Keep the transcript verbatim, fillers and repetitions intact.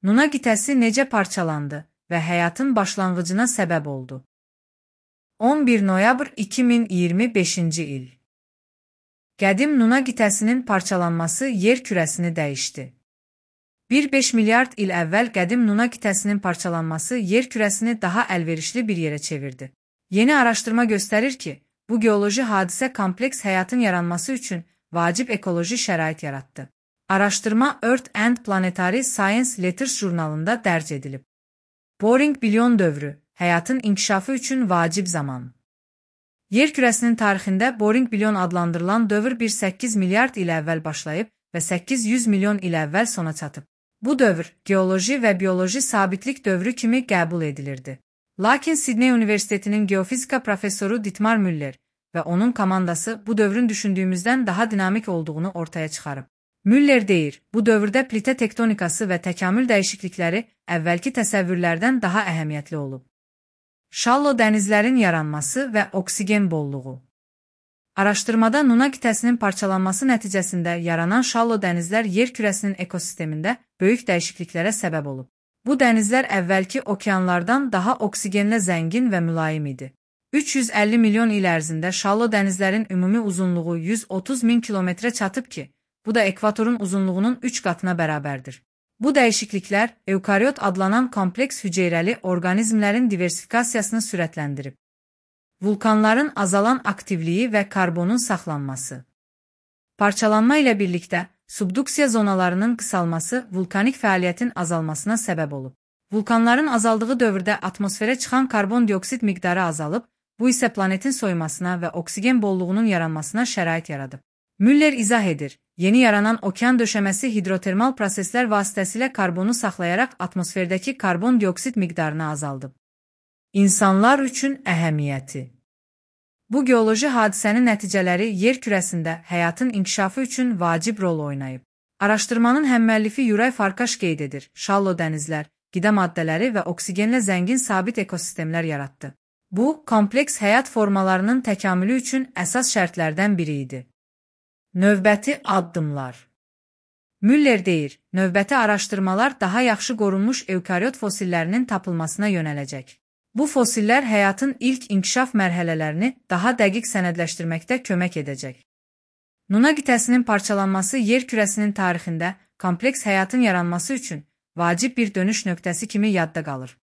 Nuna qitəsi necə parçalandı və həyatın başlanğıcına səbəb oldu? on bir noyabr iki min iyirmi beşinci il. Qədim Nuna qitəsinin parçalanması yer kürəsini dəyişdi. bir nöqtə beş milyard il əvvəl qədim Nuna qitəsinin parçalanması yer kürəsini daha əlverişli bir yerə çevirdi. Yeni araşdırma göstərir ki, bu geoloji hadisə kompleks həyatın yaranması üçün vacib ekoloji şərait yaratdı. Araşdırma Earth and Planetary Science Letters jurnalında dərc edilib. Boring bilyon dövrü, həyatın inkişafı üçün vacib zaman. Yer kürəsinin tarixində Boring bilyon adlandırılan dövr bir nöqtə səkkiz milyard il əvvəl başlayıb və səkkiz yüz milyon il əvvəl sona çatıb. Bu dövr geoloji və bioloji sabitlik dövrü kimi qəbul edilirdi. Lakin Sidney Universitetinin geofizika professoru Dietmar Müller və onun komandası bu dövrün düşündüyümüzdən daha dinamik olduğunu ortaya çıxarıb. Müller deyir, bu dövrdə plitə tektonikası və təkamül dəyişiklikləri əvvəlki təsəvvürlərdən daha əhəmiyyətli olub. Şallo dənizlərin yaranması və oksigen bolluğu. Araşdırmada Nuna qitəsinin parçalanması nəticəsində yaranan şallo dənizlər yer kürəsinin ekosistemində böyük dəyişikliklərə səbəb olub. Bu dənizlər əvvəlki okeanlardan daha oksigenlə zəngin və mülayim idi. üç yüz əlli milyon il ərzində şallo dənizlərin ümumi uzunluğu yüz otuz min kilometrə çatıb ki, bu da ekvatorun uzunluğunun üç qatına bərabərdir. Bu dəyişikliklər eukariot adlanan kompleks hüceyrəli orqanizmlərin diversifikasiyasını sürətləndirib. Vulkanların azalan aktivliyi və karbonun saxlanması. Parçalanma ilə birlikdə subduksiya zonalarının qısalması vulkanik fəaliyyətin azalmasına səbəb olub. Vulkanların azaldığı dövrdə atmosferə çıxan karbon dioksid miqdarı azalıb, bu isə planetin soyumasına və oksigen bolluğunun yaranmasına şərait yaradıb. Müller izah edir, yeni yaranan okean döşəməsi hidrotermal proseslər vasitəsilə karbonu saxlayaraq atmosferdəki karbon dioksid miqdarını azaldıb. İnsanlar üçün əhəmiyyəti. Bu geoloji hadisənin nəticələri yer kürəsində həyatın inkişafı üçün vacib rol oynayıb. Araşdırmanın həmməllifi Yuray Farkaş qeyd edir, şallo dənizlər, qida maddələri və oksigenlə zəngin sabit ekosistemlər yaratdı. Bu, kompleks həyat formalarının təkamülü üçün əsas şərtlərdən biri idi. Növbəti addımlar. Müller deyir, növbəti araşdırmalar daha yaxşı qorunmuş eukariot fosillərinin tapılmasına yönələcək. Bu fosillər həyatın ilk inkişaf mərhələlərini daha dəqiq sənədləşdirməkdə kömək edəcək. Nuna qitəsinin parçalanması yer kürəsinin tarixində kompleks həyatın yaranması üçün vacib bir dönüş nöqtəsi kimi yadda qalır.